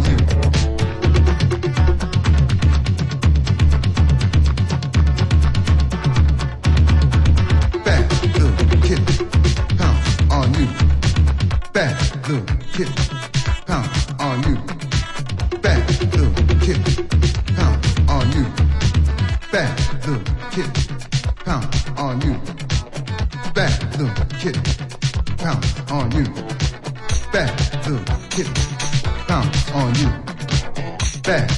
you. Bad little kid, pounce on you. Bad little kid, pounce on you. Bad little kid, pounce on you. Bad little kid, pounce on you. Bad little kid, pounce on you. Bad little kid, pounce on you. Bad